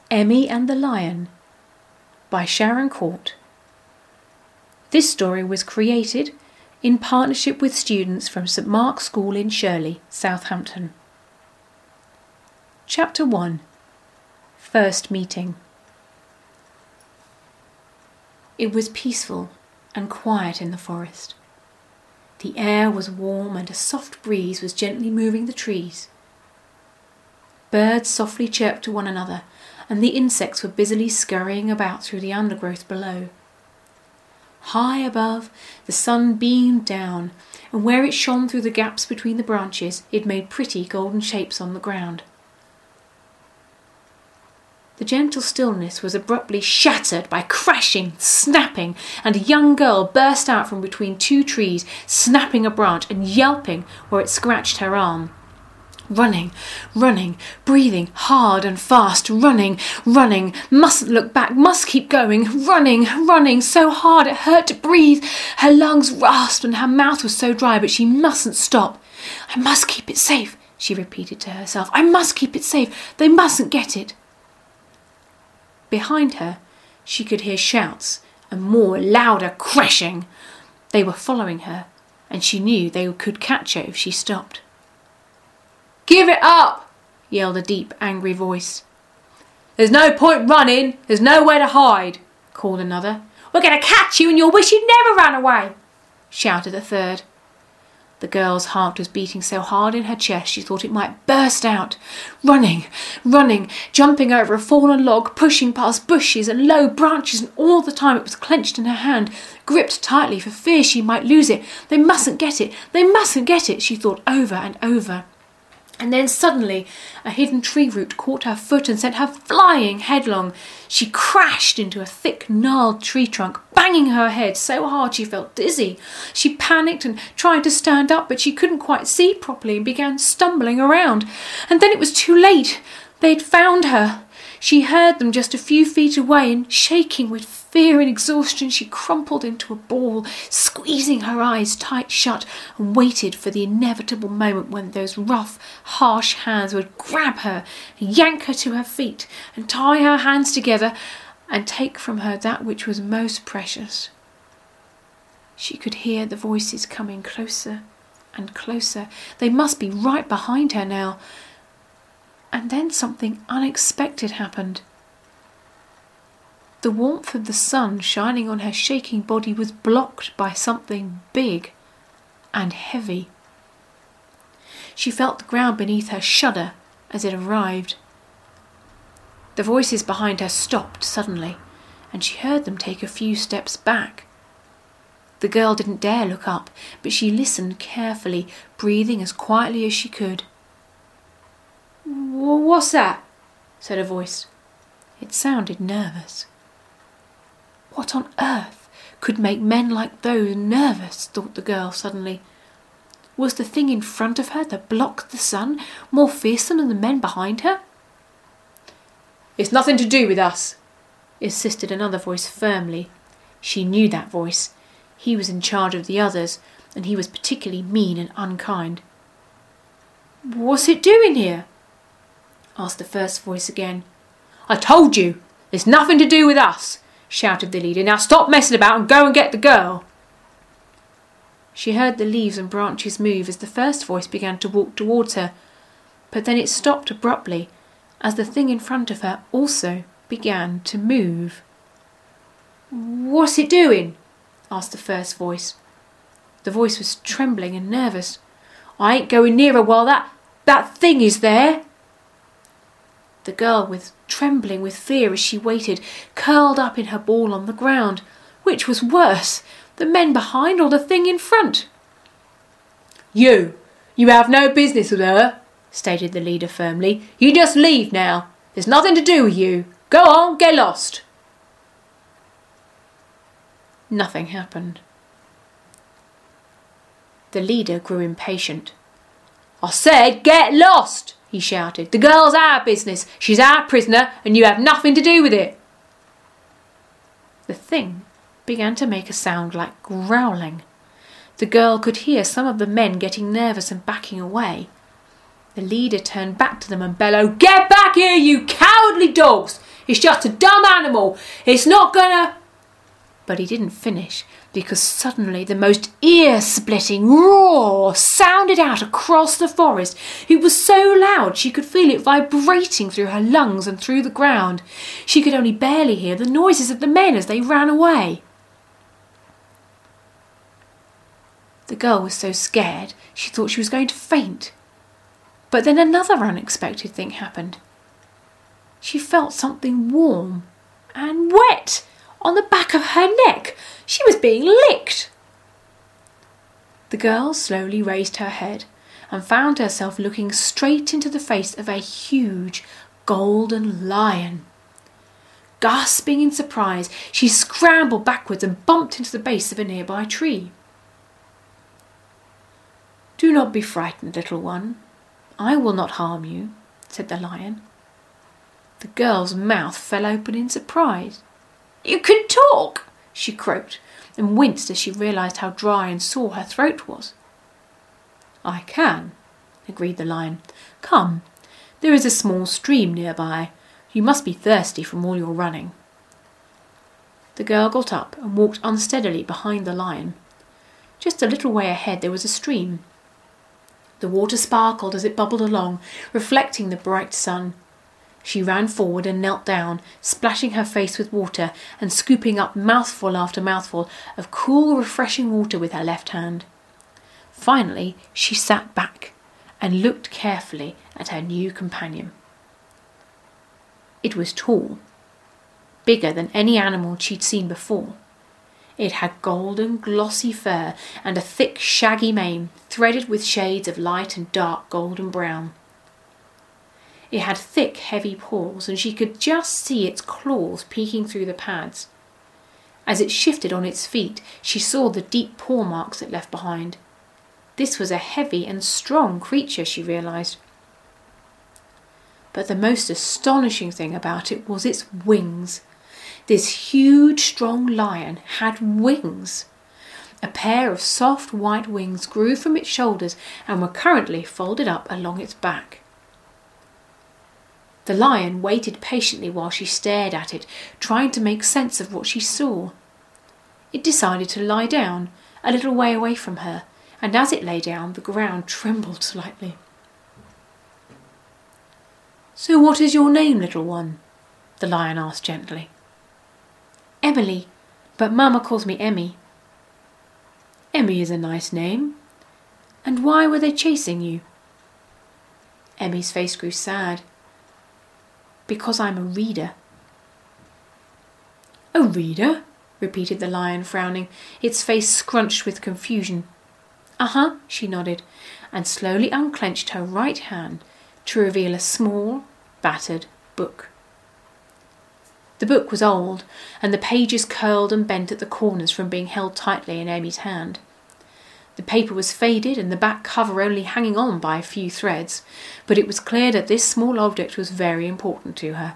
Emmy and the Lion by Sharon Court. This story was created in partnership with students from St Mark's School in Shirley, Southampton. Chapter 1. First Meeting. It was peaceful and quiet in the forest. The air was warm and a soft breeze was gently moving the trees. Birds softly chirped to one another, and the insects were busily scurrying about through the undergrowth below. High above, the sun beamed down, and where it shone through the gaps between the branches, it made pretty golden shapes on the ground. The gentle stillness was abruptly shattered by crashing, snapping, and a young girl burst out from between two trees, snapping a branch and yelping where it scratched her arm. Running, breathing hard and fast, running, mustn't look back, must keep going, running, so hard it hurt to breathe. Her lungs rasped and her mouth was so dry, but she mustn't stop. I must keep it safe, she repeated to herself. I must keep it safe. They mustn't get it. Behind her, she could hear shouts and more louder crashing. They were following her, and she knew they could catch her if she stopped. "Give it up!" yelled a deep, angry voice. "There's no point running. There's nowhere to hide," called another. "We're going to catch you and you'll wish you'd never ran away," shouted a third. The girl's heart was beating so hard in her chest she thought it might burst out. Running, jumping over a fallen log, pushing past bushes and low branches, and all the time it was clenched in her hand, gripped tightly for fear she might lose it. They mustn't get it, she thought over and over. And then suddenly a hidden tree root caught her foot and sent her flying headlong. She crashed into a thick, gnarled tree trunk, banging her head so hard she felt dizzy. She panicked and tried to stand up, but she couldn't quite see properly and began stumbling around. And then it was too late. They'd found her. She heard them just a few feet away, and shaking with fear and exhaustion, she crumpled into a ball, squeezing her eyes tight shut, and waited for the inevitable moment when those rough, harsh hands would grab her, yank her to her feet, and tie her hands together, and take from her that which was most precious. She could hear the voices coming closer and closer. They must be right behind her now. And then something unexpected happened. The warmth of the sun shining on her shaking body was blocked by something big and heavy. She felt the ground beneath her shudder as it arrived. The voices behind her stopped suddenly, and she heard them take a few steps back. The girl didn't dare look up, but she listened carefully, breathing as quietly as she could. "What's that?" said a voice. It sounded nervous. What on earth could make men like those nervous, thought the girl suddenly. Was the thing in front of her that blocked the sun more fearsome than the men behind her? "It's nothing to do with us," insisted another voice firmly. She knew that voice. He was in charge of the others, and he was particularly mean and unkind. "What's it doing here?" asked the first voice again. "I told you, it's nothing to do with us," shouted the leader. "Now stop messing about and go and get the girl." She heard the leaves and branches move as the first voice began to walk towards her, but then it stopped abruptly as the thing in front of her also began to move. "What's it doing?" asked the first voice. The voice was trembling and nervous. "I ain't going near her while that thing is there." The girl was trembling with fear as she waited, curled up in her ball on the ground. Which was worse, the men behind or the thing in front? You have no business with her," stated the leader firmly. "You just leave now. There's nothing to do with you. Go on, get lost." Nothing happened. The leader grew impatient. "I said get lost!" he shouted. "The girl's our business. She's our prisoner, and you have nothing to do with it." The thing began to make a sound like growling. The girl could hear some of the men getting nervous and backing away. The leader turned back to them and bellowed, "Get back here, you cowardly dogs! It's just a dumb animal. It's not gonna... But he didn't finish, because suddenly the most ear-splitting roar sounded out across the forest. It was so loud she could feel it vibrating through her lungs and through the ground. She could only barely hear the noises of the men as they ran away. The girl was so scared she thought she was going to faint. But then another unexpected thing happened. She felt something warm and wet on the back of her neck. She was being licked. The girl slowly raised her head and found herself looking straight into the face of a huge golden lion. Gasping in surprise, she scrambled backwards and bumped into the base of a nearby tree. "Do not be frightened, little one. I will not harm you," said the lion. The girl's mouth fell open in surprise. "You can talk," she croaked, and winced as she realised how dry and sore her throat was. "I can," agreed the lion. "Come, there is a small stream nearby. You must be thirsty from all your running." The girl got up and walked unsteadily behind the lion. Just a little way ahead there was a stream. The water sparkled as it bubbled along, reflecting the bright sun. She ran forward and knelt down, splashing her face with water and scooping up mouthful after mouthful of cool, refreshing water with her left hand. Finally, she sat back and looked carefully at her new companion. It was tall, bigger than any animal she'd seen before. It had golden, glossy fur and a thick, shaggy mane, threaded with shades of light and dark golden brown. It had thick, heavy paws, and she could just see its claws peeking through the pads. As it shifted on its feet, she saw the deep paw marks it left behind. This was a heavy and strong creature, she realised. But the most astonishing thing about it was its wings. This huge, strong lion had wings. A pair of soft white wings grew from its shoulders and were currently folded up along its back. The lion waited patiently while she stared at it, trying to make sense of what she saw. It decided to lie down, a little way away from her, and as it lay down, the ground trembled slightly. "So what is your name, little one?" the lion asked gently. "Emily, but Mama calls me Emmy." "Emmy is a nice name. And why were they chasing you?" Emmy's face grew sad. "Because I'm a reader." "A reader?" repeated the lion, frowning, its face scrunched with confusion. "Uh-huh," she nodded, and slowly unclenched her right hand to reveal a small, battered book. The book was old, and the pages curled and bent at the corners from being held tightly in Emmy's hand. The paper was faded and the back cover only hanging on by a few threads, but it was clear that this small object was very important to her.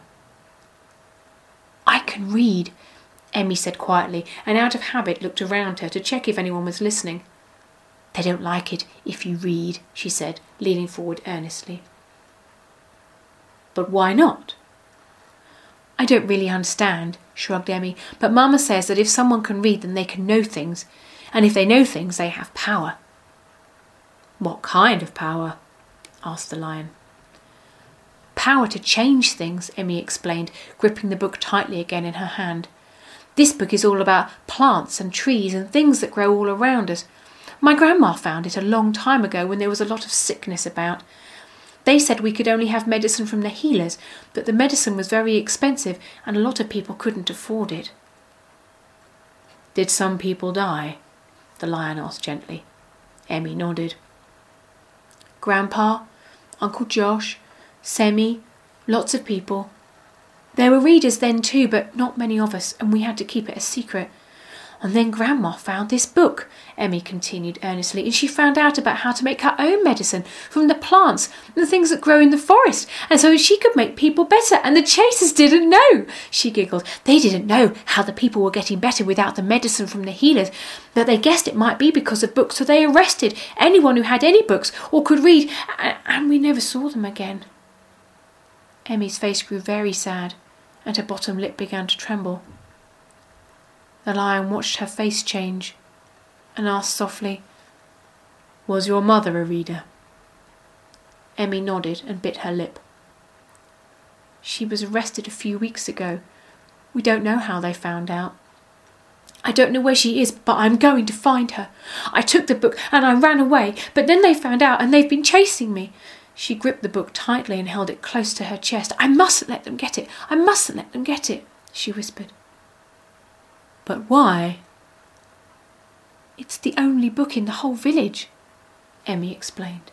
"I can read," Emmy said quietly, and out of habit looked around her to check if anyone was listening. "They don't like it if you read," she said, leaning forward earnestly. "But why not?" "I don't really understand," shrugged Emmy, "but Mama says that if someone can read then they can know things, and if they know things they have power." "What kind of power?" asked the lion. "Power to change things," Emmy explained, gripping the book tightly again in her hand. "This book is all about plants and trees and things that grow all around us. My grandma found it a long time ago when there was a lot of sickness about. They said we could only have medicine from the healers, but the medicine was very expensive and a lot of people couldn't afford it." "Did some people die?" the lion asked gently. Emmy nodded. "Grandpa, Uncle Josh, Semi, lots of people. There were readers then too, but not many of us, and we had to keep it a secret. And then Grandma found this book," Emmy continued earnestly, "and she found out about how to make her own medicine from the plants and the things that grow in the forest, and so she could make people better, and the chasers didn't know," she giggled. "They didn't know how the people were getting better without the medicine from the healers, but they guessed it might be because of books, so they arrested anyone who had any books or could read, and we never saw them again." Emmy's face grew very sad, and her bottom lip began to tremble. The lion watched her face change and asked softly, "Was your mother a reader?" Emmy nodded and bit her lip. "She was arrested a few weeks ago. We don't know how they found out. I don't know where she is, but I'm going to find her. I took the book and I ran away, but then they found out and they've been chasing me." She gripped the book tightly and held it close to her chest. "I mustn't let them get it. I mustn't let them get it," she whispered. "But why?" "It's the only book in the whole village," Emmy explained.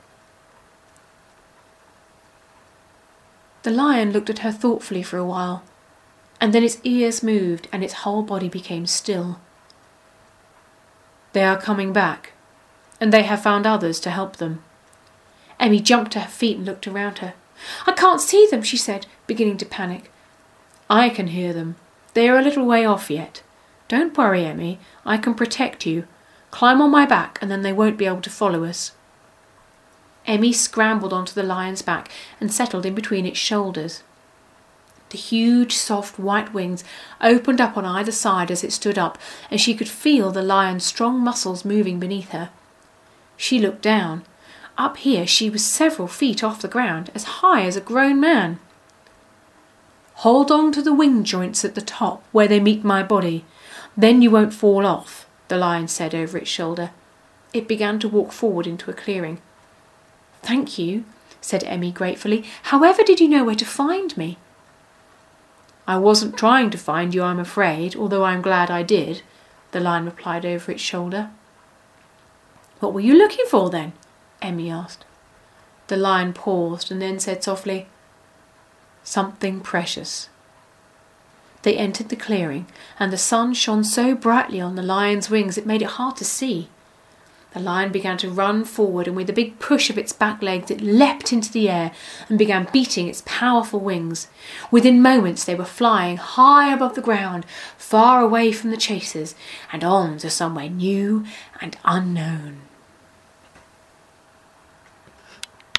The lion looked at her thoughtfully for a while, and then its ears moved and its whole body became still. "They are coming back, and they have found others to help them." Emmy jumped to her feet and looked around her. "I can't see them," she said, beginning to panic. "I can hear them. They are a little way off yet. Don't worry, Emmy. I can protect you. Climb on my back and then they won't be able to follow us." Emmy scrambled onto the lion's back and settled in between its shoulders. The huge, soft, white wings opened up on either side as it stood up, and she could feel the lion's strong muscles moving beneath her. She looked down. Up here she was several feet off the ground, as high as a grown man. "Hold on to the wing joints at the top, where they meet my body. Then you won't fall off," the lion said over its shoulder. It began to walk forward into a clearing. "Thank you," said Emmy gratefully. "However did you know where to find me?" "I wasn't trying to find you, I'm afraid, although I'm glad I did," the lion replied over its shoulder. "What were you looking for then?" Emmy asked. The lion paused and then said softly, "Something precious." They entered the clearing, and the sun shone so brightly on the lion's wings it made it hard to see. The lion began to run forward, and with a big push of its back legs it leapt into the air and began beating its powerful wings. Within moments they were flying high above the ground, far away from the chasers, and on to somewhere new and unknown.